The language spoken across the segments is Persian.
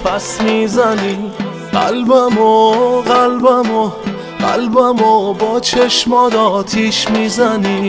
پس میزنی قلبمو با چشمات آتیش میزنی.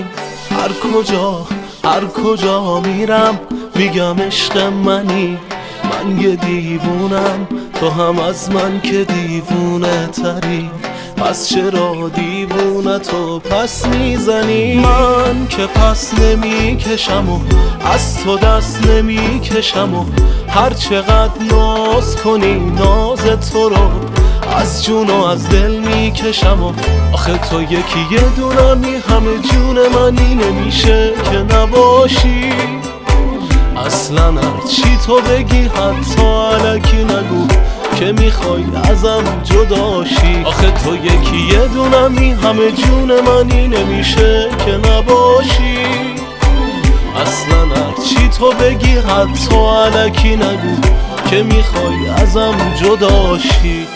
هر کجا میرم میگم عشق منی. من یه دیوونم تو هم از من که دیوونه تری، پس چرا دیوونه تو پس میزنی؟ من که پس نمیکشم و از تو دست نمیکشم و هر چقدر ناز کنی ناز تو رو از جون و از دل میکشم و آخه تو یکی یه دونمی همه جون منی نمیشه که نباشی. اصلا هرچی تو بگی حتی الکی نگو که میخوای ازم جداشی. آخه تو یکی یه دونمی همه جون منی نمیشه که نباشی. اصلا هرچی تو بگی حتی الکی نگو که میخوای ازم جداشی.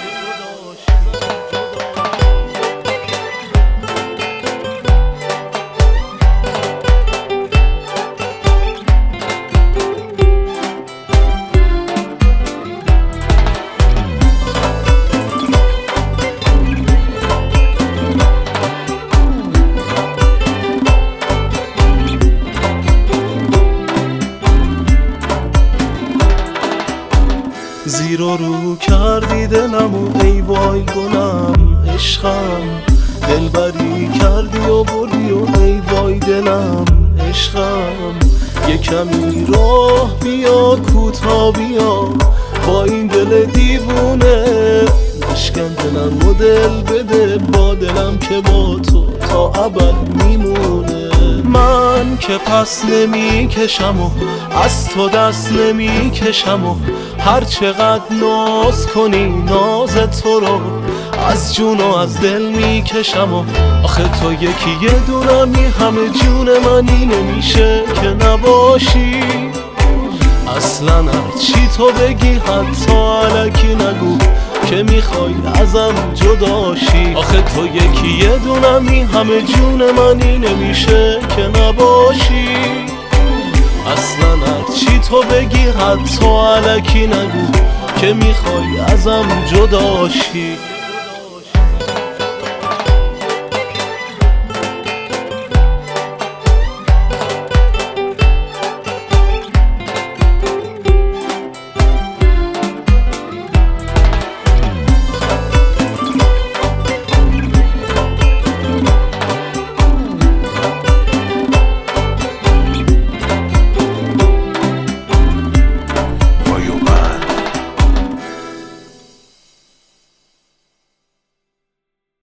زیر و رو کردی دلمو ای وای گلم عشقم، دلبری کردی و بردی و ای وای دلم عشقم. یه کمی راه بیا کوتا بیا با این دل دیوونه، بشکن دلم و دل بده با دلم که با تو تا ابد میمونه. من که پس نمیکشم و از تو دست نمیکشم و هر چقدر ناز کنی ناز تو رو از جون و از دل میکشم و آخه تو یکی یه دونمی همه جون منی نمیشه که نباشی. اصلا هرچی تو بگی حتی الکی نگو که میخوای ازم جداشی. آخه تو یکی یه دونمی همه جون منی نمیشه که نباشی. اصلا هرچی تو بگی حتی الکی نگو که میخوای ازم جداشی.